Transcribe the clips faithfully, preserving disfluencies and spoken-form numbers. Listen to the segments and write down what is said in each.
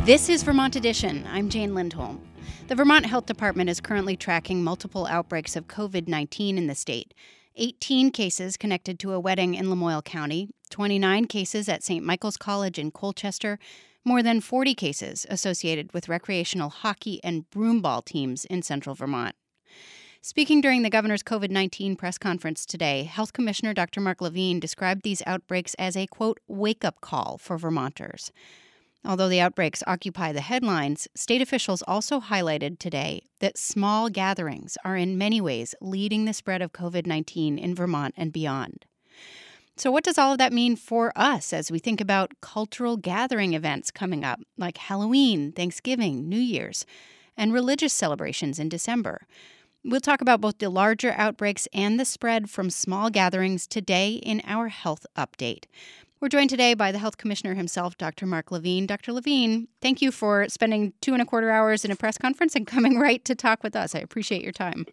This is Vermont Edition. I'm Jane Lindholm. The Vermont Health Department is currently tracking multiple outbreaks of covid nineteen in the state. eighteen cases connected to a wedding in Lamoille County, twenty-nine cases at Saint Michael's College in Colchester, more than forty cases associated with recreational hockey and broomball teams in central Vermont. Speaking during the governor's covid nineteen press conference today, Health Commissioner Doctor Mark Levine described these outbreaks as a, quote, wake-up call for Vermonters. Although the outbreaks occupy the headlines, state officials also highlighted today that small gatherings are in many ways leading the spread of covid nineteen in Vermont and beyond. So what does all of that mean for us as we think about cultural gathering events coming up, like Halloween, Thanksgiving, New Year's, and religious celebrations in December? We'll talk about both the larger outbreaks and the spread from small gatherings today in our health update. We're joined today by the Health Commissioner himself, Doctor Mark Levine. Doctor Levine, thank you for spending two and a quarter hours in a press conference and coming right to talk with us. I appreciate your time.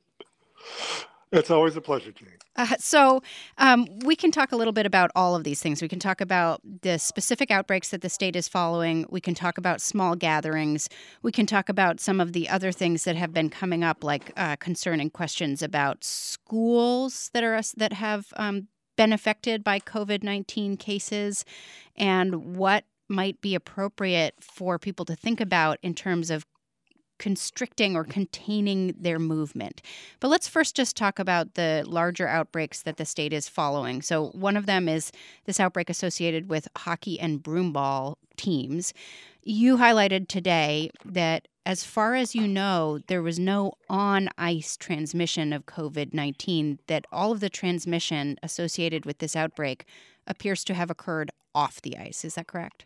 It's always a pleasure, Jane. Uh, so um, we can talk a little bit about all of these things. We can talk about the specific outbreaks that the state is following. We can talk about small gatherings. We can talk about some of the other things that have been coming up, like uh, concerning questions about schools that are that have um, been affected by covid nineteen cases and what might be appropriate for people to think about in terms of constricting or containing their movement. But let's first just talk about the larger outbreaks that the state is following. So one of them is this outbreak associated with hockey and broomball teams. You highlighted today that as far as you know, there was no on-ice transmission of covid nineteen, that all of the transmission associated with this outbreak appears to have occurred off the ice. Is that correct?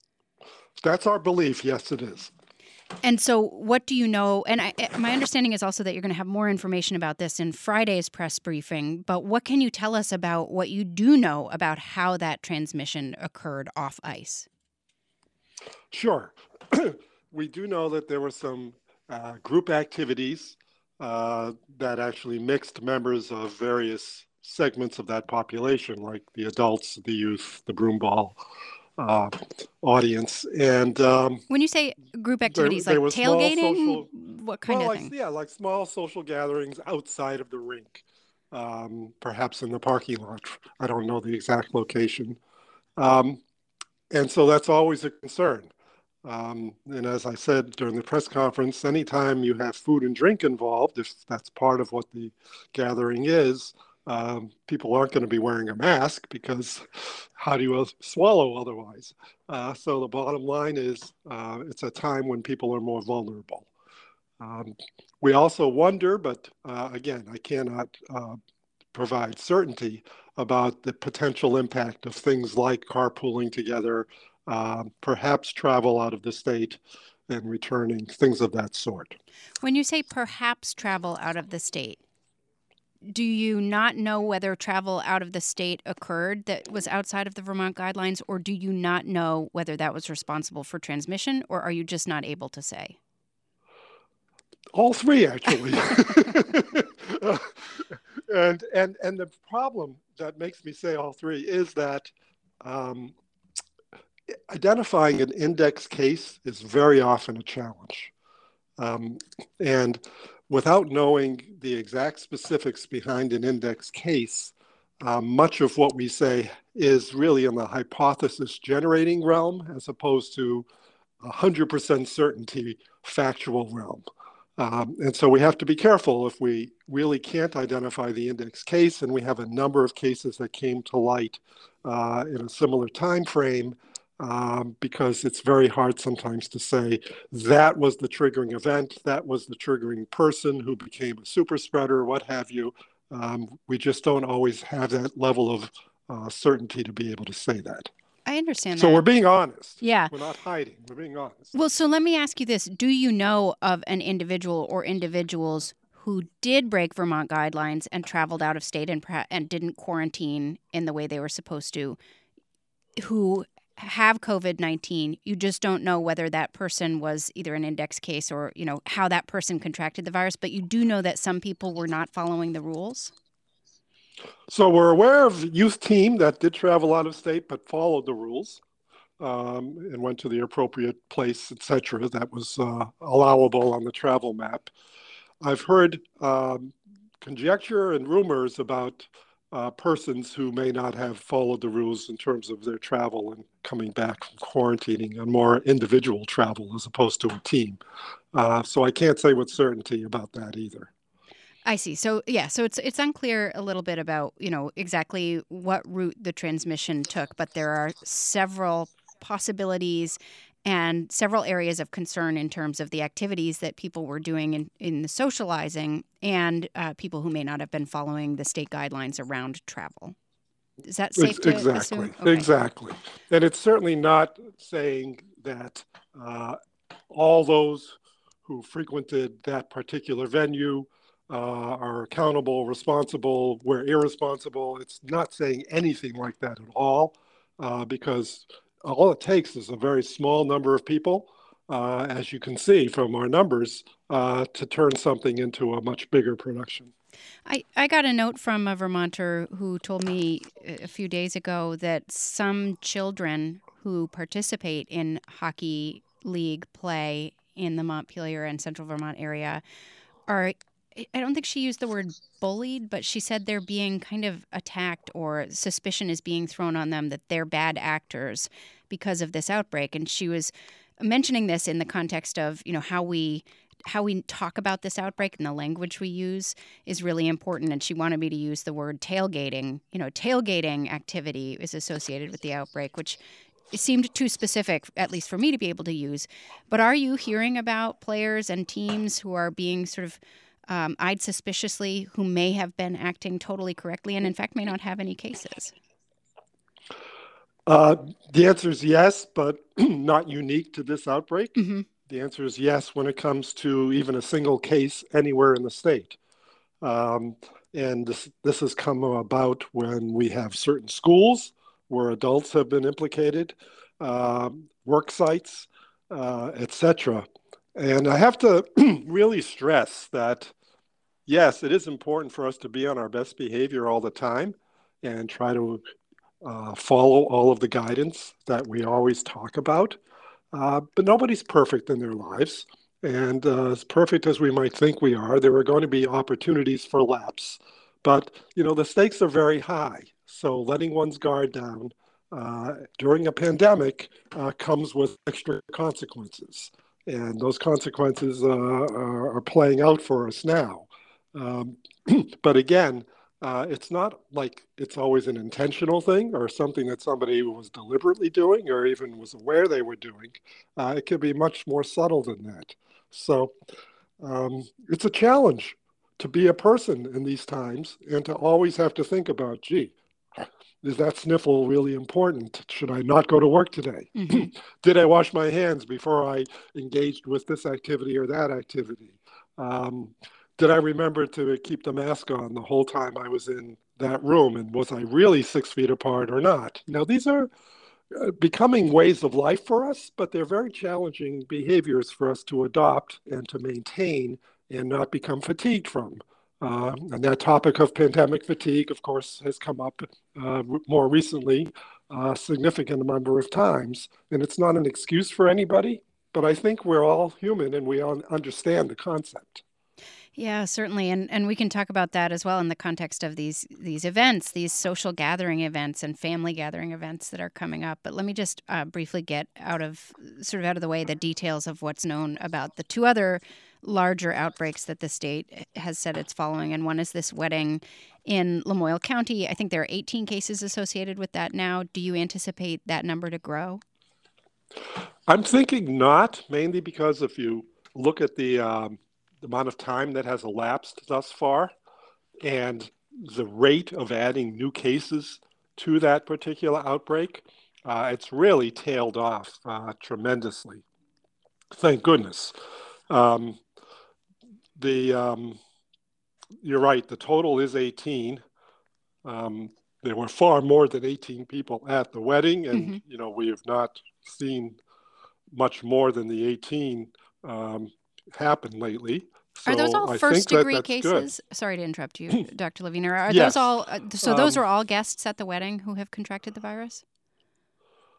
That's our belief. Yes, it is. And so what do you know? And I, my understanding is also that you're going to have more information about this in Friday's press briefing. But what can you tell us about what you do know about how that transmission occurred off ice? Sure. We do know that there were some uh, group activities uh, that actually mixed members of various segments of that population, like the adults, the youth, the broomball uh, audience. And um, when you say group activities, there, there like tailgating, social, what kind well, of like, thing? Yeah, like small social gatherings outside of the rink, um, perhaps in the parking lot. I don't know the exact location. Um, and so that's always a concern. Um, and as I said during the press conference, anytime you have food and drink involved, if that's part of what the gathering is, um, people aren't going to be wearing a mask because how do you swallow otherwise? Uh, so the bottom line is uh, it's a time when people are more vulnerable. Um, we also wonder, but uh, again, I cannot uh, provide certainty about the potential impact of things like carpooling together, uh, perhaps travel out of the state and returning, things of that sort. When you say perhaps travel out of the state, do you not know whether travel out of the state occurred that was outside of the Vermont guidelines, or do you not know whether that was responsible for transmission, or are you just not able to say? All three, actually. uh, and and and the problem that makes me say all three is that um, identifying an index case is very often a challenge. Um, and without knowing the exact specifics behind an index case, uh, much of what we say is really in the hypothesis generating realm as opposed to one hundred percent certainty factual realm. Um, and so we have to be careful if we really can't identify the index case, and we have a number of cases that came to light uh, in a similar time frame, um, because it's very hard sometimes to say that was the triggering event, that was the triggering person who became a super spreader, what have you. Um, we just don't always have that level of uh, certainty to be able to say that. I understand so that. So we're being honest. Yeah. We're not hiding. We're being honest. Well, so let me ask you this. Do you know of an individual or individuals who did break Vermont guidelines and traveled out of state and, and didn't quarantine in the way they were supposed to, who have covid nineteen? You just don't know whether that person was either an index case or, you know, how that person contracted the virus, but you do know that some people were not following the rules? So we're aware of a youth team that did travel out of state but followed the rules. um, and went to the appropriate place, et cetera, that was uh, allowable on the travel map. I've heard um, conjecture and rumors about uh, persons who may not have followed the rules in terms of their travel and coming back from quarantining, and more individual travel as opposed to a team. Uh, so I can't say with certainty about that either. I see. So yeah, so it's it's unclear a little bit about, you know, exactly what route the transmission took, but there are several possibilities and several areas of concern in terms of the activities that people were doing in, in the socializing, and uh, people who may not have been following the state guidelines around travel. Is that safe to exactly, assume? Okay. Exactly. And it's certainly not saying that uh, all those who frequented that particular venue uh, are accountable, responsible, were irresponsible. It's not saying anything like that at all, uh, because all it takes is a very small number of people, uh, as you can see from our numbers, uh, to turn something into a much bigger production. I, I got a note from a Vermonter who told me a few days ago that some children who participate in hockey league play in the Montpelier and Central Vermont area are, I don't think she used the word bullied, but she said they're being kind of attacked, or suspicion is being thrown on them that they're bad actors because of this outbreak. And she was mentioning this in the context of, you know, how we how we talk about this outbreak and the language we use is really important. And she wanted me to use the word tailgating. You know, tailgating activity is associated with the outbreak, which seemed too specific, at least for me to be able to use. But are you hearing about players and teams who are being sort of um, eyed suspiciously, who may have been acting totally correctly and in fact may not have any cases? Uh, the answer is yes, but not unique to this outbreak. Mm-hmm. The answer is yes when it comes to even a single case anywhere in the state. Um, and this, this has come about when we have certain schools where adults have been implicated, uh, work sites, uh, et cetera. And I have to really stress that, yes, it is important for us to be on our best behavior all the time and try to uh, follow all of the guidance that we always talk about. Uh, but nobody's perfect in their lives. And uh, as perfect as we might think we are, there are going to be opportunities for lapse. But, you know, the stakes are very high. So letting one's guard down uh, during a pandemic uh, comes with extra consequences. And those consequences uh, are, are playing out for us now. Um, but again, Uh, it's not like it's always an intentional thing or something that somebody was deliberately doing or even was aware they were doing. Uh, it can be much more subtle than that. So um, it's a challenge to be a person in these times and to always have to think about, gee, is that sniffle really important? Should I not go to work today? Mm-hmm. Did I wash my hands before I engaged with this activity or that activity? Um, Did I remember to keep the mask on the whole time I was in that room? And was I really six feet apart or not? Now, these are becoming ways of life for us, but they're very challenging behaviors for us to adopt and to maintain and not become fatigued from. Uh, and that topic of pandemic fatigue, of course, has come up uh, more recently a significant number of times. And it's not an excuse for anybody, but I think we're all human and we all understand the concept. Yeah, certainly. And and we can talk about that as well in the context of these these events, these social gathering events and family gathering events that are coming up. But let me just uh, briefly get out of sort of out of the way the details of what's known about the two other larger outbreaks that the state has said it's following. And one is this wedding in Lamoille County. I think there are eighteen cases associated with that now. Do you anticipate that number to grow? I'm thinking not, mainly because if you look at the um, the amount of time that has elapsed thus far and the rate of adding new cases to that particular outbreak, uh, it's really tailed off uh, tremendously. Thank goodness. Um, the um, you're right, the total is eighteen. Um, there were far more than eighteen people at the wedding, and mm-hmm. you know, we have not seen much more than the eighteen um, happen lately. So are those all I first degree that cases? Good. Sorry to interrupt you, Doctor Leviner. Are yes. those all? Uh, so those um, are all guests at the wedding who have contracted the virus?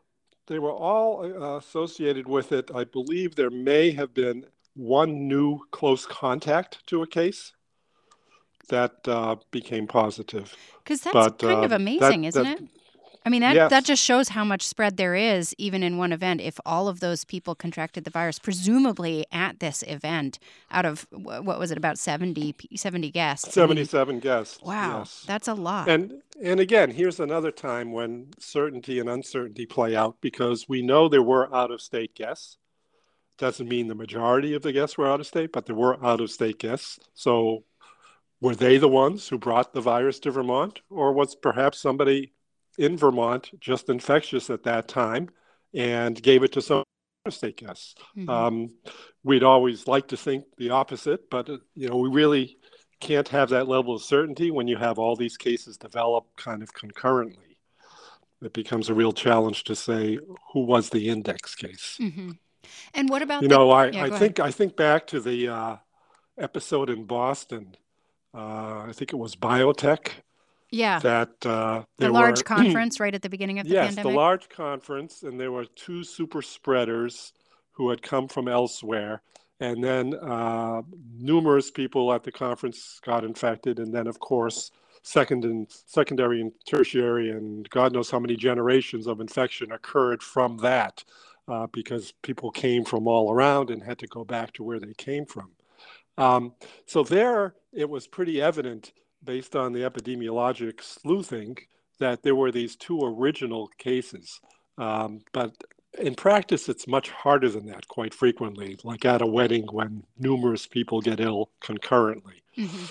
they were all uh, associated with it. I believe there may have been one new close contact to a case that uh, became positive. Because that's but, kind uh, of amazing, that, isn't that, it? I mean, that, yes. that just shows how much spread there is, even in one event, if all of those people contracted the virus, presumably at this event, out of, what was it, about seventy, seventy guests? seventy-seven I mean, guests, wow, yes. That's a lot. And, and again, here's another time when certainty and uncertainty play out, because we know there were out-of-state guests. Doesn't mean the majority of the guests were out-of-state, but there were out-of-state guests. So were they the ones who brought the virus to Vermont, or was perhaps somebody in Vermont just infectious at that time and gave it to some out-of-state guests? Mm-hmm. Um, we'd always like to think the opposite, but uh, you know, we really can't have that level of certainty when you have all these cases develop kind of concurrently. It becomes a real challenge to say who was the index case. Mm-hmm. And what about you the, know? I, yeah, I think ahead. I think back to the uh, episode in Boston. Uh, I think it was biotech. Yeah. That uh, the large were, conference right at the beginning of the yes, pandemic. Yes, the large conference, and there were two super spreaders who had come from elsewhere, and then uh, numerous people at the conference got infected, and then of course second and secondary and tertiary, and God knows how many generations of infection occurred from that, uh, because people came from all around and had to go back to where they came from. Um, so there, it was pretty evident, based on the epidemiologic sleuthing, that there were these two original cases. Um, but in practice, it's much harder than that quite frequently, like at a wedding when numerous people get ill concurrently. Mm-hmm.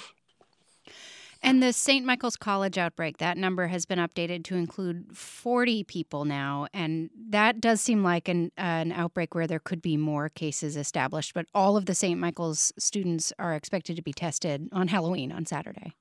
And the Saint Michael's College outbreak, that number has been updated to include forty people now. And that does seem like an, uh, an outbreak where there could be more cases established. But all of the Saint Michael's students are expected to be tested on Halloween, on Saturday.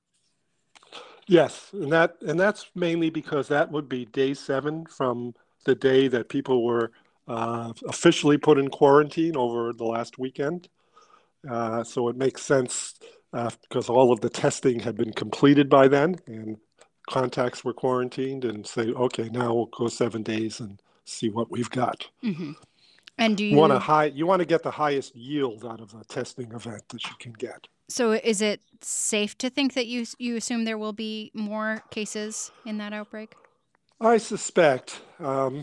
Yes, and that and that's mainly because that would be day seven from the day that people were uh, officially put in quarantine over the last weekend. Uh, so it makes sense uh, because all of the testing had been completed by then, and contacts were quarantined, and say, okay, now we'll go seven days and see what we've got. Mm-hmm. And do you, you want a high? You want to get the highest yield out of a testing event that you can get. So is it safe to think that you you assume there will be more cases in that outbreak? I suspect. Um,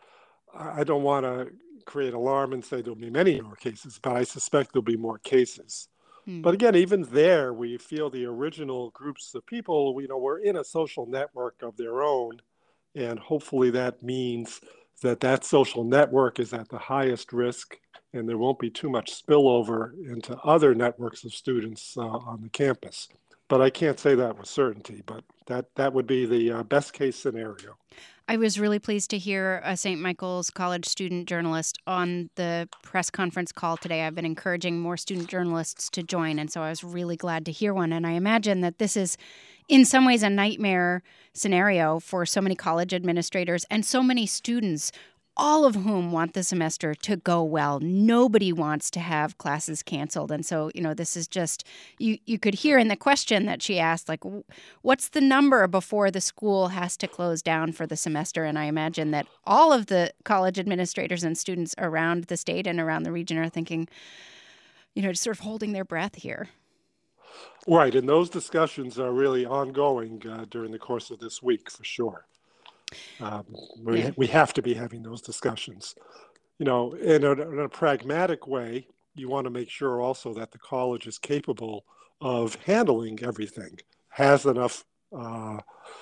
I don't want to create alarm and say there'll be many more cases, but I suspect there'll be more cases. Hmm. But again, even there, we feel the original groups of people, you know, were in a social network of their own, and hopefully that means that that social network is at the highest risk, and there won't be too much spillover into other networks of students uh, on the campus. But I can't say that with certainty, but that, that would be the uh, best case scenario. I was really pleased to hear a Saint Michael's College student journalist on the press conference call today. I've been encouraging more student journalists to join, and so I was really glad to hear one. And I imagine that this is, in some ways, a nightmare scenario for so many college administrators and so many students, all of whom want the semester to go well. Nobody wants to have classes canceled. And so, you know, this is just, you, you could hear in the question that she asked, like, what's the number before the school has to close down for the semester? And I imagine that all of the college administrators and students around the state and around the region are thinking, you know, just sort of holding their breath here. Right. And those discussions are really ongoing uh, during the course of this week, for sure. Um, we, yeah. we have to be having those discussions. You know, in a, in a pragmatic way, you want to make sure also that the college is capable of handling everything, has enough uh,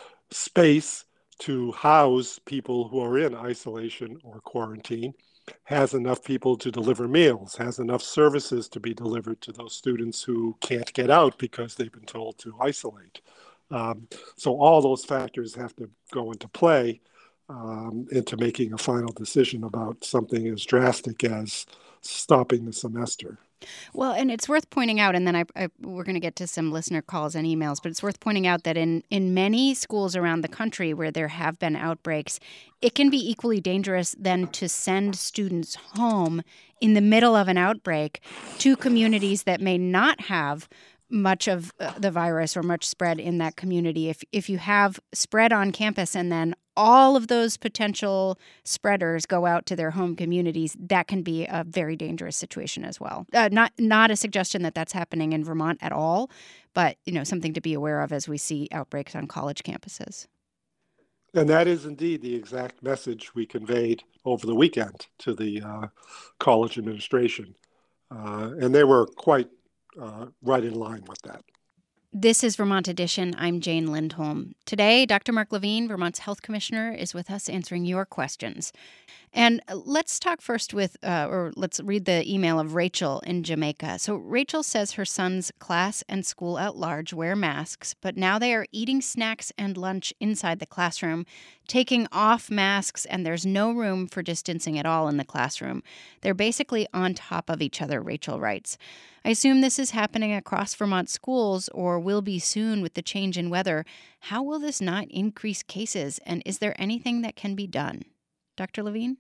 space to house people who are in isolation or quarantine, has enough people to deliver meals, has enough services to be delivered to those students who can't get out because they've been told to isolate. Um, so all those factors have to go into play um, into making a final decision about something as drastic as stopping the semester. Well, and it's worth pointing out, and then I, I, we're going to get to some listener calls and emails, but it's worth pointing out that in, in many schools around the country where there have been outbreaks, it can be equally dangerous then to send students home in the middle of an outbreak to communities that may not have much of uh, the virus or much spread in that community. If if you have spread on campus and then all of those potential spreaders go out to their home communities, that can be a very dangerous situation as well. Uh, not not a suggestion that that's happening in Vermont at all, but you know, something to be aware of as we see outbreaks on college campuses. And that is indeed the exact message we conveyed over the weekend to the uh, college administration. Uh, and they were quite uh, right in line with that. This is Vermont Edition. I'm Jane Lindholm. Today, Doctor Mark Levine, Vermont's health commissioner, is with us answering your questions. And let's talk first with, uh, or let's read the email of Rachel in Jamaica. So Rachel says her son's class and school at large wear masks, but now they are eating snacks and lunch inside the classroom, taking off masks, and there's no room for distancing at all in the classroom. They're basically on top of each other, Rachel writes. I assume this is happening across Vermont schools or will be soon with the change in weather. How will this not increase cases, and is there anything that can be done? Doctor Levine?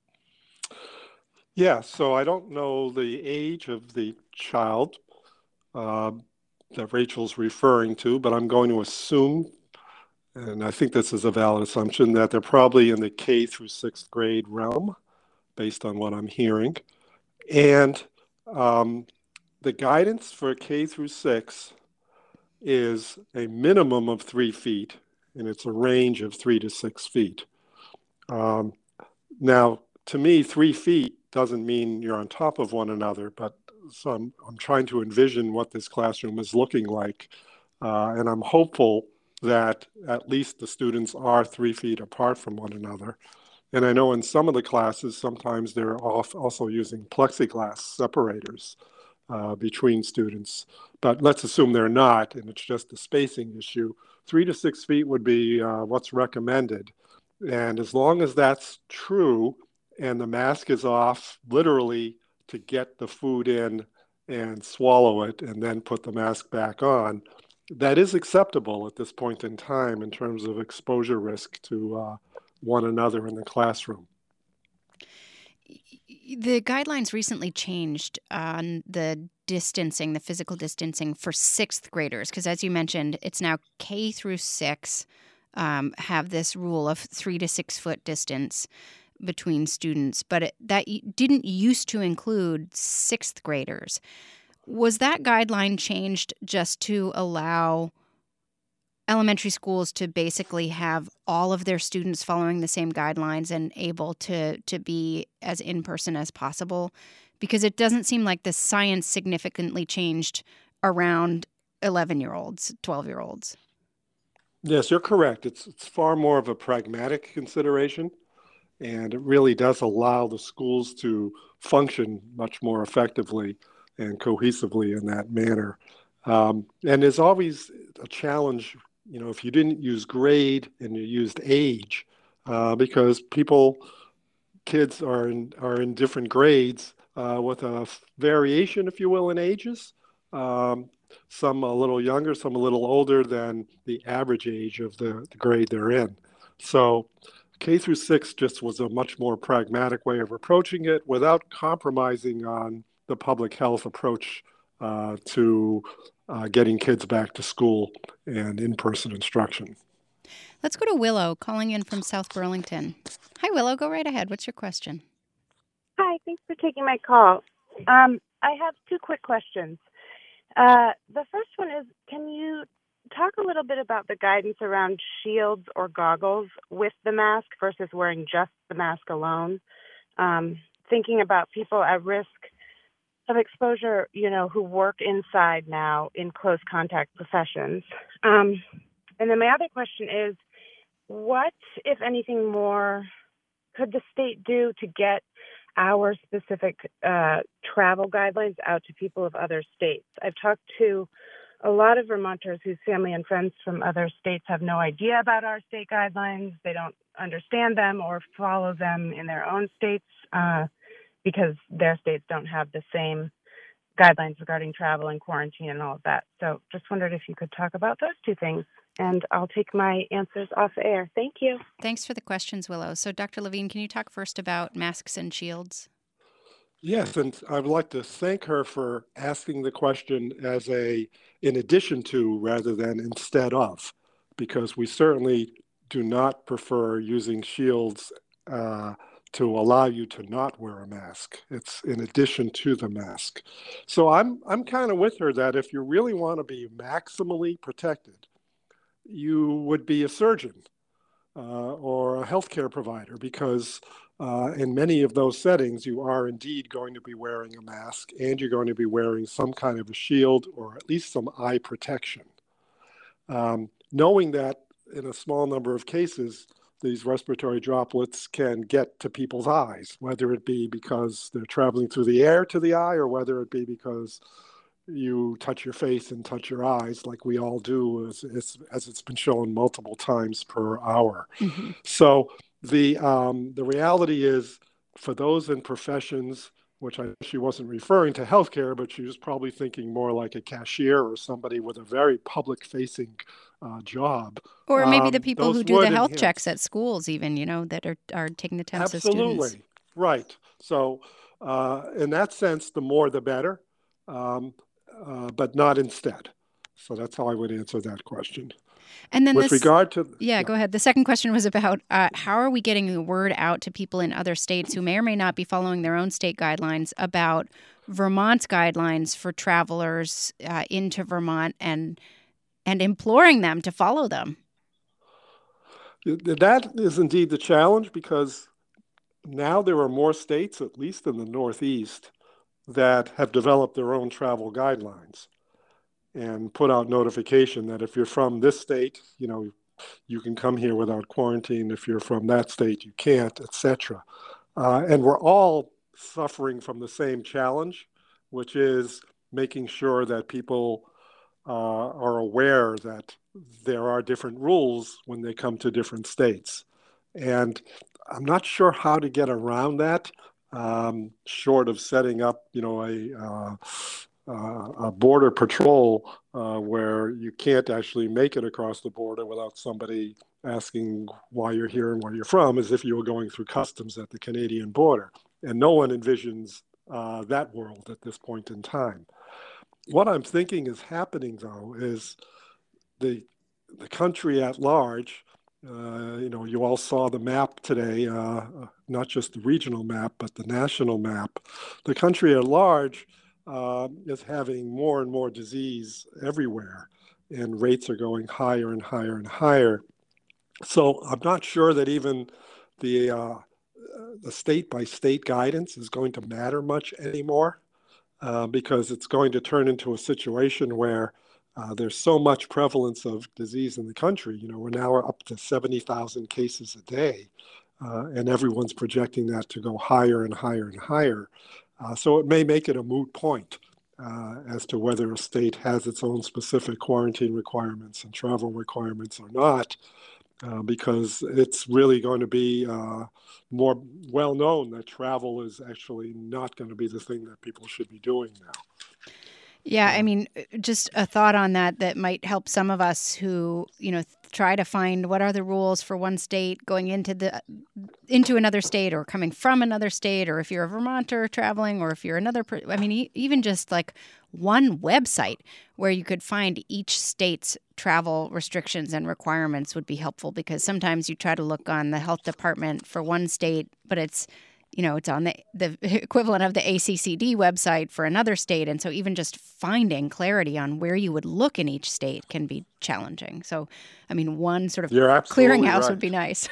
Yeah, so I don't know the age of the child uh, that Rachel's referring to, but I'm going to assume, and I think this is a valid assumption, that they're probably in the K through sixth grade realm, based on what I'm hearing. And um, the guidance for K through six is a minimum of three feet, and it's a range of three to six feet. Um, now, to me, three feet doesn't mean you're on top of one another, but so I'm, I'm trying to envision what this classroom is looking like. Uh, and I'm hopeful that at least the students are three feet apart from one another. And I know in some of the classes, sometimes they're off also using plexiglass separators uh, between students. But let's assume they're not, and it's just a spacing issue. Three to six feet would be uh, what's recommended. And as long as that's true, and the mask is off literally to get the food in and swallow it and then put the mask back on, that is acceptable at this point in time in terms of exposure risk to uh, one another in the classroom. The guidelines recently changed on the distancing, the physical distancing for sixth graders, because as you mentioned, it's now K through six um, have this rule of three to six foot distance between students, but it, that didn't used to include sixth graders. Was that guideline changed just to allow elementary schools to basically have all of their students following the same guidelines and able to, to be as in-person as possible? Because it doesn't seem like the science significantly changed around eleven-year-olds, twelve-year-olds. Yes, you're correct. It's, it's far more of a pragmatic consideration. And it really does allow the schools to function much more effectively and cohesively in that manner. Um, and there's always a challenge, you know, if you didn't use grade and you used age, uh, because people, kids are in, are in different grades uh, with a variation, if you will, in ages. Um, some a little younger, some a little older than the average age of the, the grade they're in. So K through six just was a much more pragmatic way of approaching it without compromising on the public health approach uh, to uh, getting kids back to school and in-person instruction. Let's go to Willow calling in from South Burlington. Hi, Willow. Go right ahead. What's your question? Hi. Thanks for taking my call. Um, I have two quick questions. Uh, the first one is, can you talk a little bit about the guidance around shields or goggles with the mask versus wearing just the mask alone? Um, thinking about people at risk of exposure, you know, who work inside now in close contact professions. Um, and then my other question is, what, if anything more, could the state do to get our specific uh, travel guidelines out to people of other states? I've talked to a lot of Vermonters whose family and friends from other states have no idea about our state guidelines. They don't understand them or follow them in their own states uh, because their states don't have the same guidelines regarding travel and quarantine and all of that. So just wondered if you could talk about those two things, and I'll take my answers off air. Thank you. Thanks for the questions, Willow. So Doctor Levine, can you talk first about masks and shields? Yes, and I would like to thank her for asking the question as a in addition to rather than instead of, because we certainly do not prefer using shields uh, to allow you to not wear a mask. It's in addition to the mask. So I'm I'm kind of with her that if you really want to be maximally protected, you would be a surgeon uh, or a healthcare provider, because uh, in many of those settings, you are indeed going to be wearing a mask and you're going to be wearing some kind of a shield or at least some eye protection. Um, knowing that in a small number of cases, these respiratory droplets can get to people's eyes, whether it be because they're traveling through the air to the eye or whether it be because you touch your face and touch your eyes like we all do, as, as, as it's been shown multiple times per hour. Mm-hmm. So the, um, the reality is for those in professions, which I she wasn't referring to healthcare, but she was probably thinking more like a cashier or somebody with a very public-facing uh, job. Or maybe the Um, people who those do the would health enhance. checks at schools even, you know, that are, are taking the temps as students. Absolutely. Right. So uh, in that sense, the more the better, um, uh, but not instead. So that's how I would answer that question. And then With this, regard to, yeah, yeah, go ahead. The second question was about uh, how are we getting the word out to people in other states who may or may not be following their own state guidelines about Vermont's guidelines for travelers uh, into Vermont and and imploring them to follow them. that is indeed the challenge, because now there are more states, at least in the Northeast, that have developed their own travel guidelines and put out notification that if you're from this state, you know, you can come here without quarantine. If you're from that state, you can't, et cetera. Uh, and we're all suffering from the same challenge, which is making sure that people uh, are aware that there are different rules when they come to different states. And I'm not sure how to get around that, um, short of setting up, you know, a, uh, uh, a border patrol uh, where you can't actually make it across the border without somebody asking why you're here and where you're from, as if you were going through customs at the Canadian border. And no one envisions uh, that world at this point in time. What I'm thinking is happening, though, is the the country at large. Uh, you know, you all saw the map today, uh, not just the regional map, but the national map. The country at large uh, is having more and more disease everywhere, and rates are going higher and higher and higher. So I'm not sure that even the uh, the state by state guidance is going to matter much anymore, uh, because it's going to turn into a situation where uh, there's so much prevalence of disease in the country. You know, we're now up to seventy thousand cases a day, uh, and everyone's projecting that to go higher and higher and higher. Uh, so it may make it a moot point uh, as to whether a state has its own specific quarantine requirements and travel requirements or not. Uh, because it's really going to be uh, more well known that travel is actually not going to be the thing that people should be doing now. Yeah, I Um, mean, just a thought on that that might help some of us who, you know, try to find what are the rules for one state going into the into another state or coming from another state, or if you're a Vermonter traveling, or if you're another. Per- I mean, e- even just like one website where you could find each state's travel restrictions and requirements would be helpful, because sometimes you try to look on the health department for one state, but it's you know, it's on the, the equivalent of the A C C D website for another state. And so even just finding clarity on where you would look in each state can be challenging. So, I mean, one sort of You're absolutely clearinghouse right. would be nice.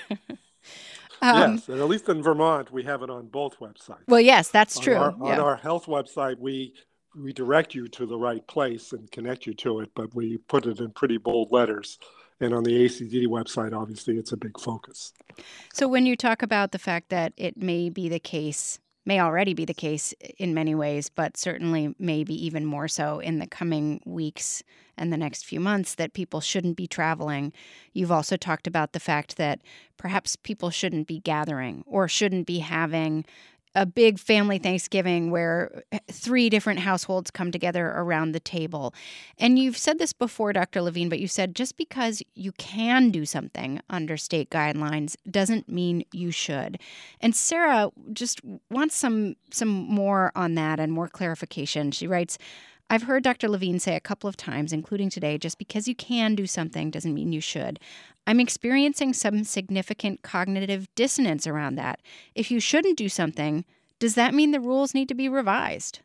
um, Yes, and at least in Vermont, we have it on both websites. well, yes, that's On true. our on Yeah. our health website, we we direct you to the right place and connect you to it, but we put it in pretty bold letters. And on the A C D website, obviously, it's a big focus. So when you talk about the fact that it may be the case, may already be the case in many ways, but certainly maybe even more so in the coming weeks and the next few months, that people shouldn't be traveling. You've also talked about the fact that perhaps people shouldn't be gathering or shouldn't be having a big family Thanksgiving where three different households come together around the table. And you've said this before, Doctor Levine, but you said just because you can do something under state guidelines doesn't mean you should. And Sarah just wants some some more on that and more clarification. She writes, I've heard Doctor Levine say a couple of times, including today, just because you can do something doesn't mean you should. I'm experiencing some significant cognitive dissonance around that. If you shouldn't do something, does that mean the rules need to be revised?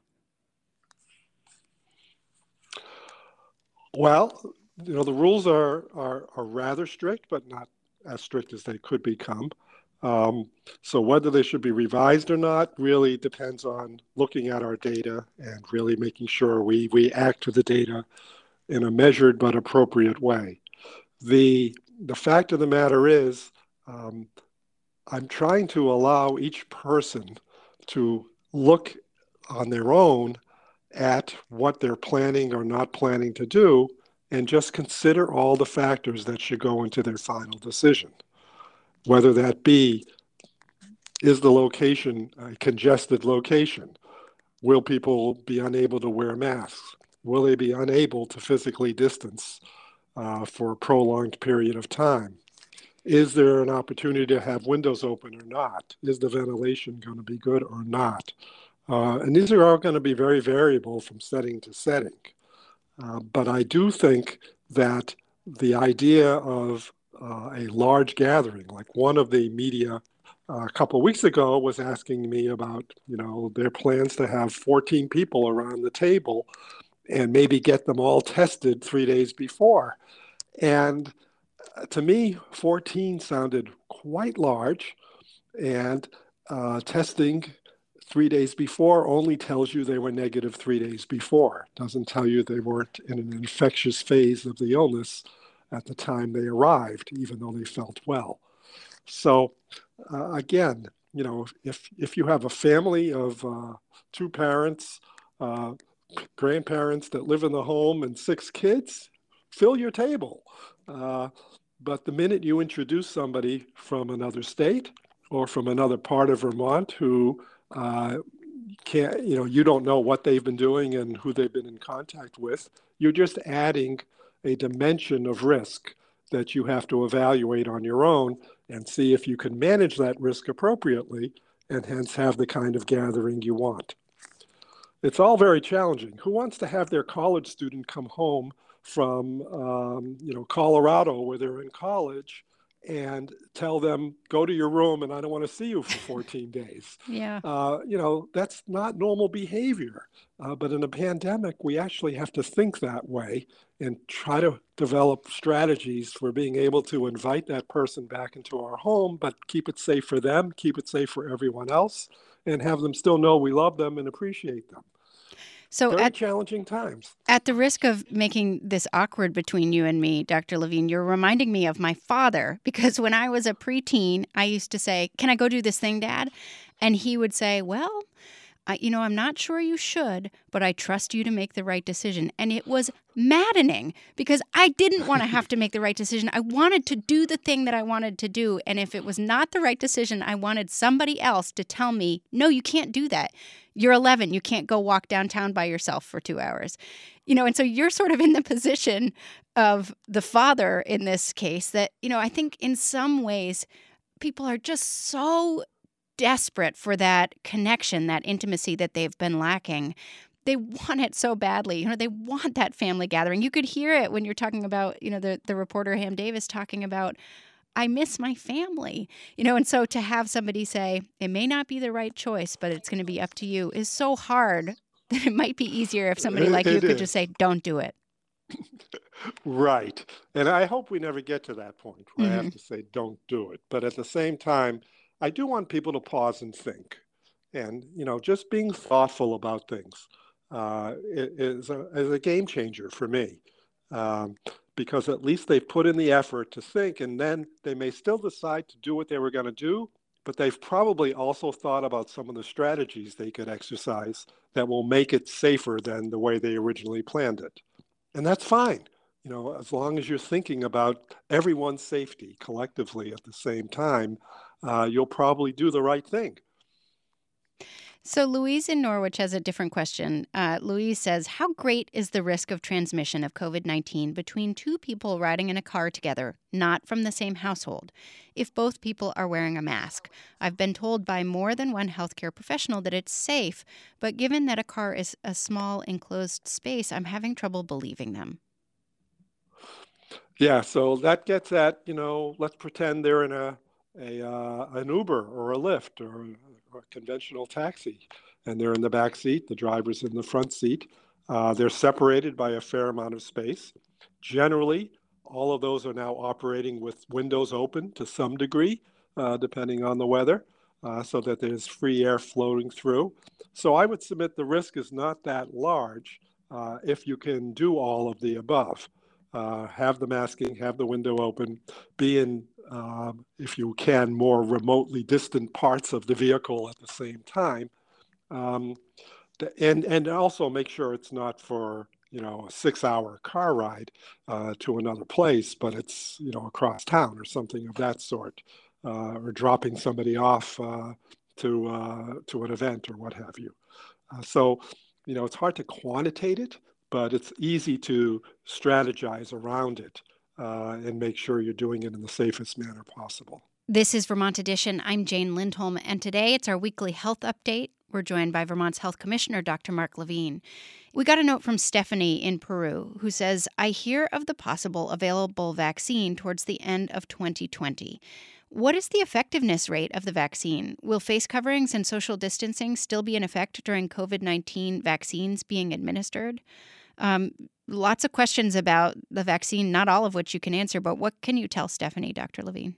Well, you know, the rules are, are, are rather strict, but not as strict as they could become. Um, so whether they should be revised or not really depends on looking at our data and really making sure we, we act to the data in a measured but appropriate way. The, the fact of the matter is, um, I'm trying to allow each person to look on their own at what they're planning or not planning to do and just consider all the factors that should go into their final decision. Whether that be, is the location a congested location? Will people be unable to wear masks? Will they be unable to physically distance uh, for a prolonged period of time? Is there an opportunity to have windows open or not? Is the ventilation going to be good or not? Uh, and these are all going to be very variable from setting to setting. Uh, but I do think that the idea of uh, a large gathering, like one of the media uh, a couple of weeks ago was asking me about, you know, their plans to have fourteen people around the table and maybe get them all tested three days before. And to me, fourteen sounded quite large, and uh, testing three days before only tells you they were negative three days before. Doesn't tell you they weren't in an infectious phase of the illness at the time they arrived, even though they felt well. So uh, again, you know, if if you have a family of uh, two parents, uh, grandparents that live in the home and six kids, fill your table. Uh, but the minute you introduce somebody from another state or from another part of Vermont who uh, can't, you know, you don't know what they've been doing and who they've been in contact with, you're just adding a dimension of risk that you have to evaluate on your own and see if you can manage that risk appropriately and hence have the kind of gathering you want. It's all very challenging. Who wants to have their college student come home from um, you know, Colorado where they're in college and tell them, go to your room and I don't want to see you for fourteen days. Yeah. Uh, you know, that's not normal behavior. Uh, but in a pandemic, we actually have to think that way and try to develop strategies for being able to invite that person back into our home, but keep it safe for them, keep it safe for everyone else, and have them still know we love them and appreciate them. So Very at, challenging times. At the risk of making this awkward between you and me, Doctor Levine, you're reminding me of my father, because when I was a preteen, I used to say, can I go do this thing, Dad? And he would say, well, I, you know, I'm not sure you should, but I trust you to make the right decision. And it was maddening because I didn't want to have to make the right decision. I wanted to do the thing that I wanted to do. And if it was not the right decision, I wanted somebody else to tell me, no, you can't do that. You're eleven. You can't go walk downtown by yourself for two hours. You know, and so you're sort of in the position of the father in this case that, you know, I think in some ways people are just so desperate for that connection, that intimacy that they've been lacking. They want it so badly. You know, they want that family gathering. You could hear it when you're talking about, you know, the, the reporter Ham Davis talking about, I miss my family, you know, and so to have somebody say, it may not be the right choice, but it's going to be up to you is so hard that it might be easier if somebody like It you could is. just say, don't do it. Right. And I hope we never get to that point where Mm-hmm. I have to say, don't do it. But at the same time, I do want people to pause and think. And, you know, just being thoughtful about things uh, is, a, is a game changer for me. Um, because at least they've put in the effort to think, and then they may still decide to do what they were going to do, but they've probably also thought about some of the strategies they could exercise that will make it safer than the way they originally planned it. And that's fine, you know, as long as you're thinking about everyone's safety collectively at the same time, uh, you'll probably do the right thing. So Louise in Norwich has a different question. Uh, Louise says, how great is the risk of transmission of COVID nineteen between two people riding in a car together, not from the same household, if both people are wearing a mask? I've been told by more than one healthcare professional that it's safe, but given that a car is a small enclosed space, I'm having trouble believing them. Yeah, so that gets at, you know, let's pretend they're in a, a uh, an Uber or a Lyft or, or a conventional taxi, and they're in the back seat, the driver's in the front seat. Uh, they're separated by a fair amount of space. Generally, all of those are now operating with windows open to some degree, uh, depending on the weather, uh, so that there's free air flowing through. So I would submit the risk is not that large uh, if you can do all of the above. Uh, have the masking, have the window open, be in, um, if you can, more remotely distant parts of the vehicle at the same time. Um, and, and also make sure it's not for, you know, a six hour car ride uh, to another place, but it's, you know, across town or something of that sort, uh, or dropping somebody off uh, to, uh, to an event or what have you. Uh, so, you know, it's hard to quantitate it, but it's easy to strategize around it uh, and make sure you're doing it in the safest manner possible. This is Vermont Edition. I'm Jane Lindholm, and today it's our weekly health update. We're joined by Vermont's Health Commissioner, Doctor Mark Levine. We got a note from Stephanie in Peru who says, I hear of the possible available vaccine towards the end of twenty twenty. What is the effectiveness rate of the vaccine? Will face coverings and social distancing still be in effect during COVID nineteen vaccines being administered? Um, lots of questions about the vaccine, not all of which you can answer, but what can you tell Stephanie, Doctor Levine?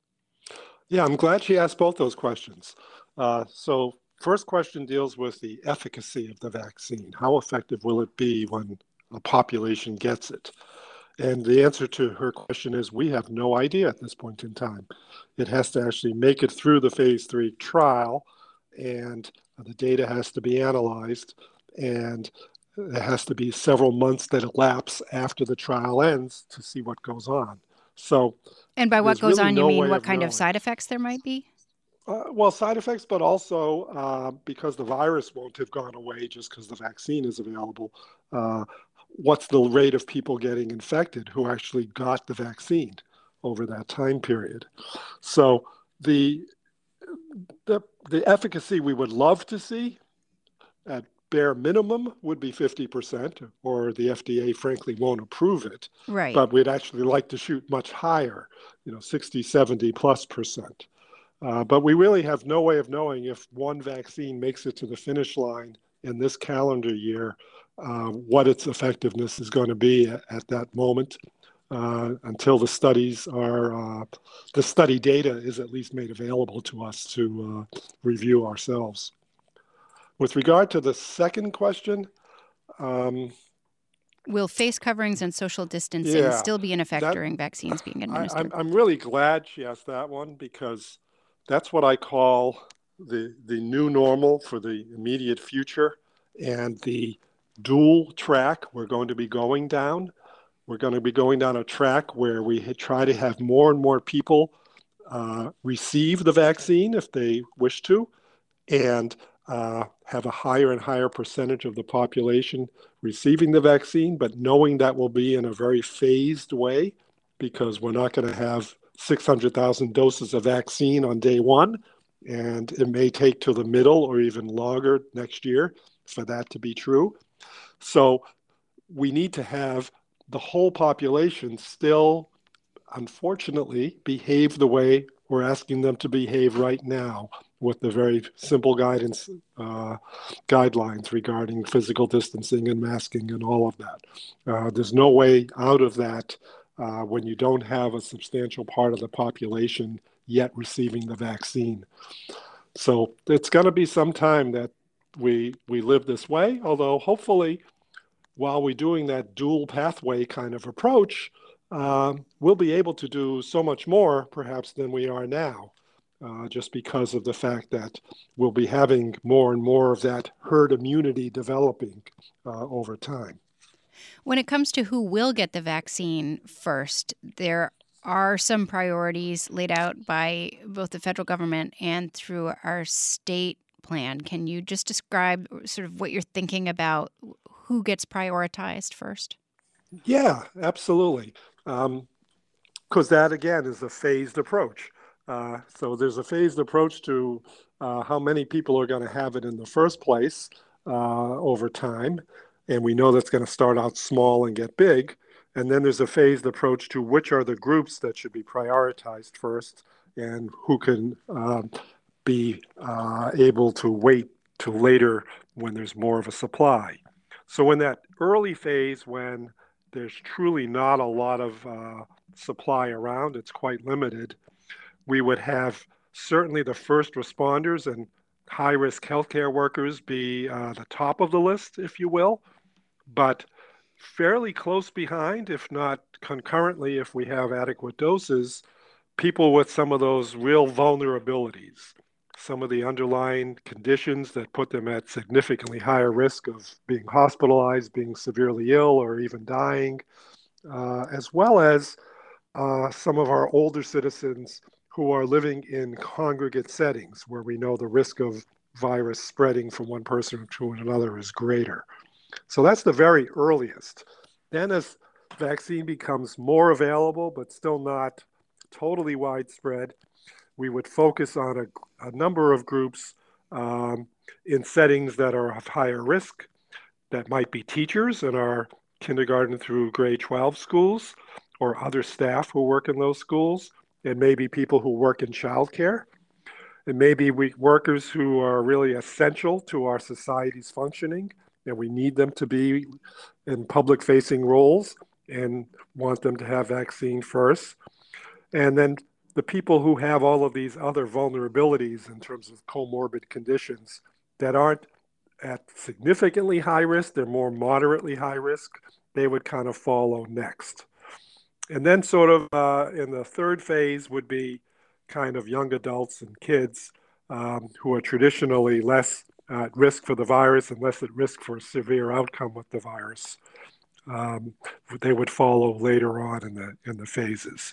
Yeah, I'm glad she asked both those questions. Uh, so first question deals with the efficacy of the vaccine. How effective will it be when a population gets it? And the answer to her question is we have no idea at this point in time. It has to actually make it through the phase three trial, and the data has to be analyzed, and there has to be several months that elapse after the trial ends to see what goes on. So, and by what goes really on, you no mean what of kind knowing. of side effects there might be? Uh, well, side effects, but also uh, because the virus won't have gone away just because the vaccine is available. Uh, what's the rate of people getting infected who actually got the vaccine over that time period? So the the, the efficacy we would love to see at bare minimum would be fifty percent, or the F D A frankly won't approve it. Right. But we'd actually like to shoot much higher, you know, sixty, seventy plus percent. Uh, but we really have no way of knowing if one vaccine makes it to the finish line in this calendar year, uh, what its effectiveness is going to be at, at that moment uh, until the studies are, uh, the study data is at least made available to us to uh, review ourselves. With regard to the second question, um, will face coverings and social distancing yeah, still be in effect that, during vaccines being administered? I, I'm, I'm really glad she asked that one, because that's what I call the the new normal for the immediate future, and the dual track we're going to be going down. We're going to be going down a track where we try to have more and more people uh, receive the vaccine if they wish to, and uh, have a higher and higher percentage of the population receiving the vaccine, but knowing that will be in a very phased way, because we're not going to have six hundred thousand doses of vaccine on day one, and it may take to the middle or even longer next year for that to be true. So we need to have the whole population still, unfortunately, behave the way we're asking them to behave right now, with the very simple guidance uh, guidelines regarding physical distancing and masking and all of that. Uh, there's no way out of that uh, when you don't have a substantial part of the population yet receiving the vaccine. So it's going to be some time that we we live this way, although hopefully while we're doing that dual pathway kind of approach, uh, we'll be able to do so much more perhaps than we are now. Uh, just because of the fact that we'll be having more and more of that herd immunity developing uh, over time. When it comes to who will get the vaccine first, there are some priorities laid out by both the federal government and through our state plan. Can you just describe sort of what you're thinking about who gets prioritized first? Yeah, absolutely. Um, because that, again, is a phased approach. Uh, so there's a phased approach to uh, how many people are going to have it in the first place uh, over time. And we know that's going to start out small and get big. And then there's a phased approach to which are the groups that should be prioritized first and who can uh, be uh, able to wait till later when there's more of a supply. So in that early phase, when there's truly not a lot of uh, supply around, it's quite limited, we would have certainly the first responders and high-risk healthcare workers be uh, the top of the list, if you will, but fairly close behind, if not concurrently, if we have adequate doses, people with some of those real vulnerabilities, some of the underlying conditions that put them at significantly higher risk of being hospitalized, being severely ill, or even dying, uh, as well as uh, some of our older citizens who are living in congregate settings where we know the risk of virus spreading from one person to another is greater. So that's the very earliest. Then as vaccine becomes more available, but still not totally widespread, we would focus on a, a number of groups um, in settings that are of higher risk. That might be teachers in our kindergarten through grade twelve schools, or other staff who work in those schools, and maybe people who work in childcare, and maybe we workers who are really essential to our society's functioning, and we need them to be in public-facing roles and want them to have vaccine first. And then the people who have all of these other vulnerabilities in terms of comorbid conditions that aren't at significantly high risk, they're more moderately high risk, they would kind of follow next. And then sort of uh, in the third phase would be kind of young adults and kids um, who are traditionally less at risk for the virus and less at risk for a severe outcome with the virus. Um, they would follow later on in the in the phases.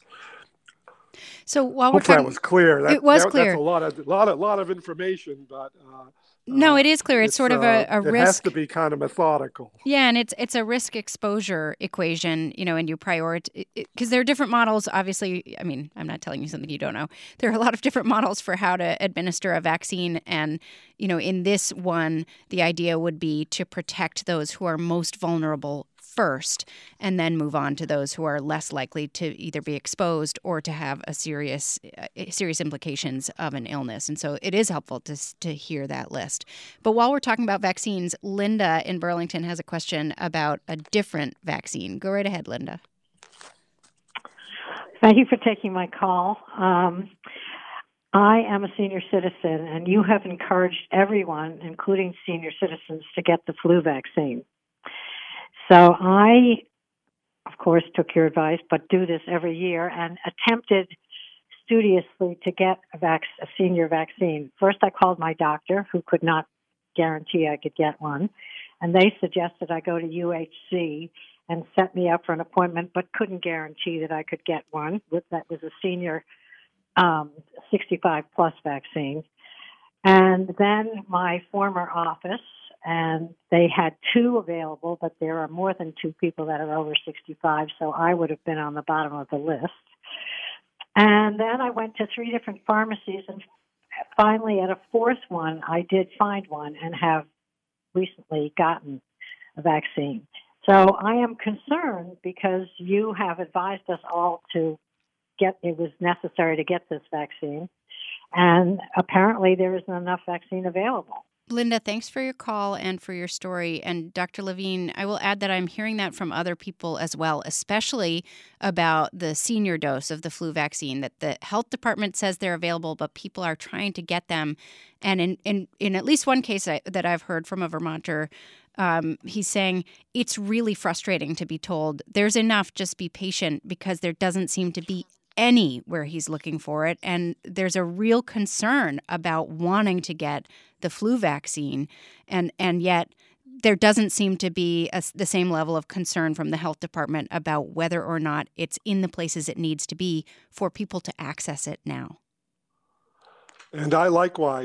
So while Hope we're talking, that was clear. That, it was that, clear. That's a lot of lot of lot of information, but uh, no, uh, it is clear. It's, it's sort of a, a uh, risk. It has to be kind of methodical. Yeah, and it's it's a risk exposure equation, you know, and you prioritize because there are different models. Obviously, I mean, I'm not telling you something you don't know. There are a lot of different models for how to administer a vaccine, and you know, in this one, the idea would be to protect those who are most vulnerable first, and then move on to those who are less likely to either be exposed or to have a serious, uh, serious implications of an illness. And so it is helpful to to hear that list. But while we're talking about vaccines, Linda in Burlington has a question about a different vaccine. Go right ahead, Linda. Thank you for taking my call. Um, I am a senior citizen, and you have encouraged everyone, including senior citizens, to get the flu vaccine. So I, of course, took your advice, but do this every year and attempted studiously to get a, vac- a senior vaccine. First, I called my doctor, who could not guarantee I could get one, and they suggested I go to U H C and set me up for an appointment, but couldn't guarantee that I could get one. That was a senior um, sixty-five plus vaccine. And then my former office, and they had two available, but there are more than two people that are over sixty-five, so I would have been on the bottom of the list. And then I went to three different pharmacies, and finally at a fourth one, I did find one and have recently gotten a vaccine. So I am concerned because you have advised us all to get, it was necessary to get this vaccine, and apparently there isn't enough vaccine available. Linda, thanks for your call and for your story. And Doctor Levine, I will add that I'm hearing that from other people as well, especially about the senior dose of the flu vaccine, that the health department says they're available, but people are trying to get them. And in, in, in at least one case I, that I've heard from a Vermonter, um, he's saying it's really frustrating to be told there's enough, just be patient, because there doesn't seem to be any where he's looking for it. And there's a real concern about wanting to get the flu vaccine. And, and yet there doesn't seem to be a, the same level of concern from the health department about whether or not it's in the places it needs to be for people to access it now. And I likewise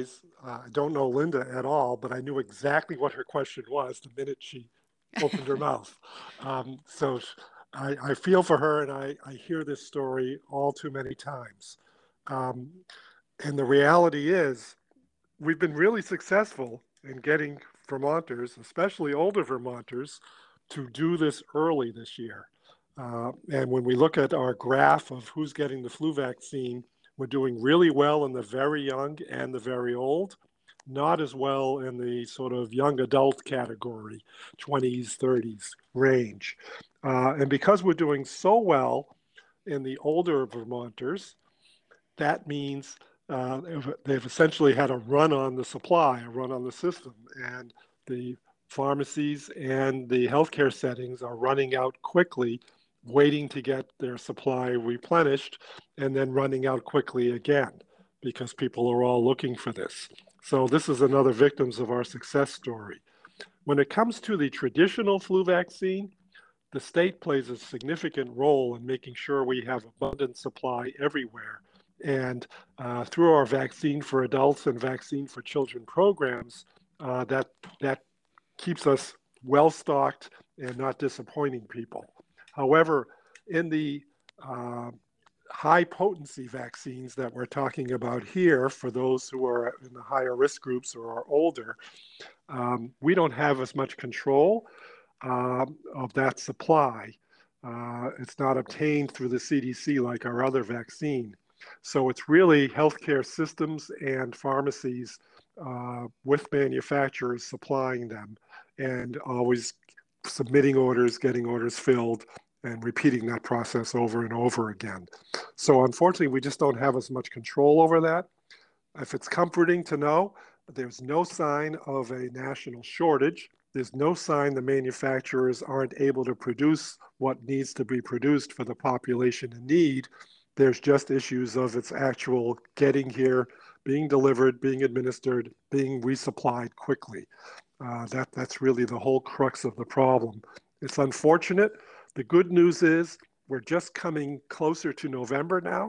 Uh, I don't know Linda at all, but I knew exactly what her question was the minute she opened her mouth. Um, so I, I feel for her, and I, I hear this story all too many times. Um, and the reality is, we've been really successful in getting Vermonters, especially older Vermonters, to do this early this year. Uh, and when we look at our graph of who's getting the flu vaccine, we're doing really well in the very young and the very old, not as well in the sort of young adult category, twenties, thirties range. Uh, and because we're doing so well in the older Vermonters, that means uh, they've essentially had a run on the supply, a run on the system, and the pharmacies and the healthcare settings are running out quickly, waiting to get their supply replenished, and then running out quickly again because people are all looking for this. So this is another victims of our success story. When it comes to the traditional flu vaccine, the state plays a significant role in making sure we have abundant supply everywhere. And uh, through our Vaccine for Adults and Vaccine for Children programs, uh, that, that keeps us well stocked and not disappointing people. However, in the uh, high potency vaccines that we're talking about here, for those who are in the higher risk groups or are older, um, we don't have as much control uh, of that supply. Uh, it's not obtained through the C D C like our other vaccine. So it's really healthcare systems and pharmacies uh, with manufacturers supplying them and always submitting orders, getting orders filled, and repeating that process over and over again. So unfortunately, we just don't have as much control over that. If it's comforting to know, there's no sign of a national shortage. There's no sign the manufacturers aren't able to produce what needs to be produced for the population in need. There's just issues of its actual getting here, being delivered, being administered, being resupplied quickly. Uh, that, that's really the whole crux of the problem. It's unfortunate. The good news is we're just coming closer to November now,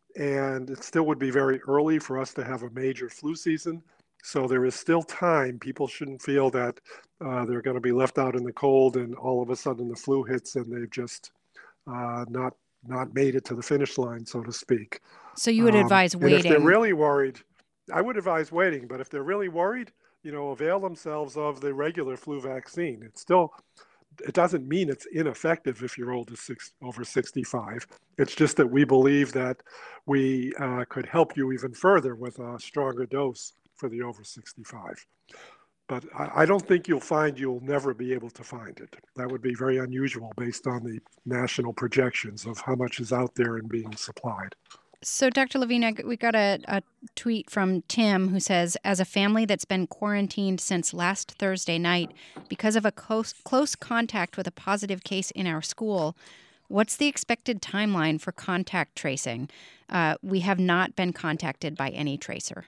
and it still would be very early for us to have a major flu season. So there is still time. People shouldn't feel that uh, they're going to be left out in the cold and all of a sudden the flu hits and they've just uh, not not made it to the finish line, so to speak. So you would um, advise waiting? And if they're really worried, I would advise waiting. But if they're really worried, you know, avail themselves of the regular flu vaccine. It's still, it doesn't mean it's ineffective if you're older six, over sixty-five. It's just that we believe that we uh, could help you even further with a stronger dose for the over sixty-five. But I, I don't think you'll find you'll never be able to find it. That would be very unusual based on the national projections of how much is out there and being supplied. So, Doctor Levine, we got a, a tweet from Tim who says, as a family that's been quarantined since last Thursday night because of a close, close contact with a positive case in our school, what's the expected timeline for contact tracing? Uh, we have not been contacted by any tracer.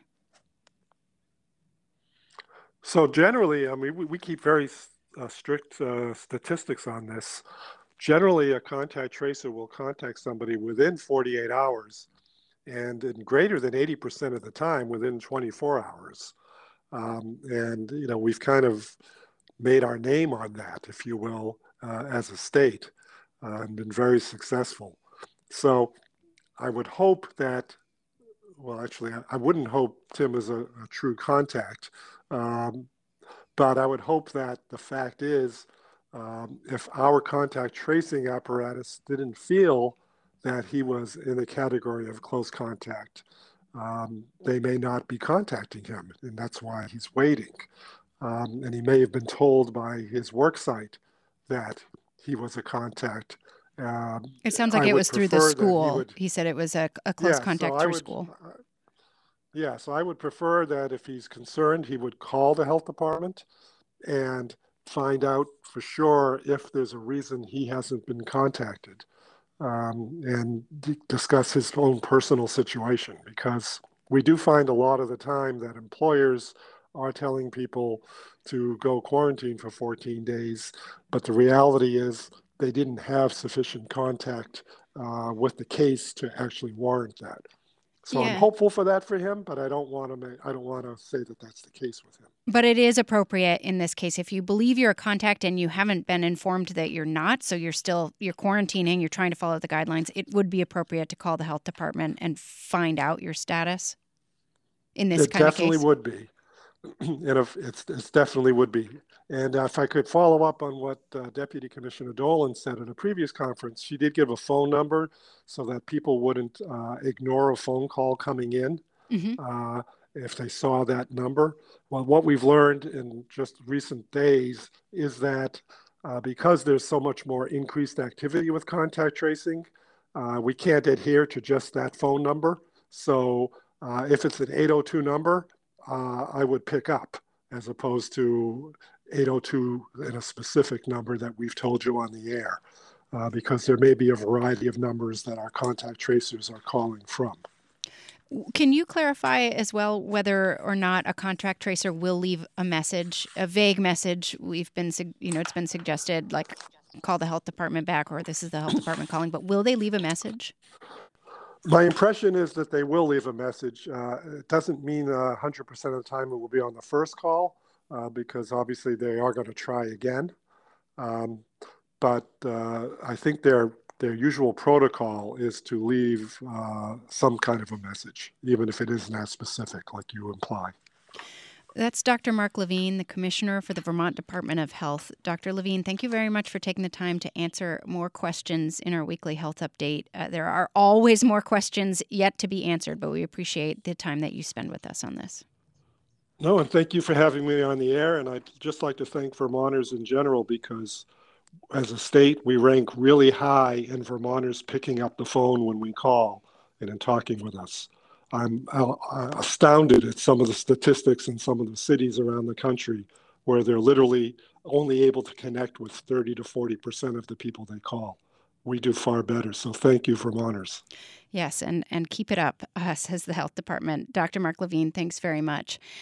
So generally, I mean, we, we keep very uh, strict uh, statistics on this. Generally, a contact tracer will contact somebody within forty-eight hours, and in greater than eighty percent of the time within twenty-four hours. Um, and, you know, we've kind of made our name on that, if you will, uh, as a state, uh, and been very successful. So I would hope that, well, actually, I, I wouldn't hope Tim is a, a true contact, um, but I would hope that the fact is, um, if our contact tracing apparatus didn't feel that he was in the category of close contact, um, they may not be contacting him, and that's why he's waiting. Um, and he may have been told by his work site that he was a contact. Um, it sounds like I it was through the school. He, would, he said it was a, a close yeah, contact so through would, school. Uh, yeah, so I would prefer that if he's concerned, he would call the health department and find out for sure if there's a reason he hasn't been contacted, um, and d- discuss his own personal situation, because we do find a lot of the time that employers are telling people to go quarantine for fourteen days, but the reality is they didn't have sufficient contact uh, with the case to actually warrant that. So I'm Yeah. hopeful for that for him, but I don't want to make, I don't want to say that that's the case with him. But it is appropriate in this case if you believe you're a contact and you haven't been informed that you're not, so you're still you're quarantining, you're trying to follow the guidelines, it would be appropriate to call the health department and find out your status in this It kind of definitely case. would be. And if it's, it's definitely would be. And uh, if I could follow up on what uh, Deputy Commissioner Dolan said at a previous conference, she did give a phone number so that people wouldn't uh, ignore a phone call coming in Mm-hmm. uh, if they saw that number. Well, what we've learned in just recent days is that uh, because there's so much more increased activity with contact tracing, uh, we can't adhere to just that phone number. So uh, if it's an eight oh two number, uh, I would pick up as opposed to eight oh two in a specific number that we've told you on the air, uh, because there may be a variety of numbers that our contact tracers are calling from. Can you clarify as well whether or not a contact tracer will leave a message, a vague message? We've been, you know, it's been suggested like call the health department back or this is the health department calling, but will they leave a message? My impression is that they will leave a message. Uh, it doesn't mean uh, one hundred percent of the time it will be on the first call, uh, because obviously they are going to try again. Um, but uh, I think their their usual protocol is to leave uh, some kind of a message, even if it isn't as specific, like you imply. That's Doctor Mark Levine, the Commissioner for the Vermont Department of Health. Doctor Levine, thank you very much for taking the time to answer more questions in our weekly health update. Uh, there are always more questions yet to be answered, but we appreciate the time that you spend with us on this. No, and thank you for having me on the air. And I'd just like to thank Vermonters in general, because as a state, we rank really high in Vermonters picking up the phone when we call and in talking with us. I'm uh, astounded at some of the statistics in some of the cities around the country where they're literally only able to connect with thirty to forty percent of the people they call. We do far better. So thank you, Vermonters. Yes, and, and keep it up, uh, says the health department. Doctor Mark Levine, thanks very much.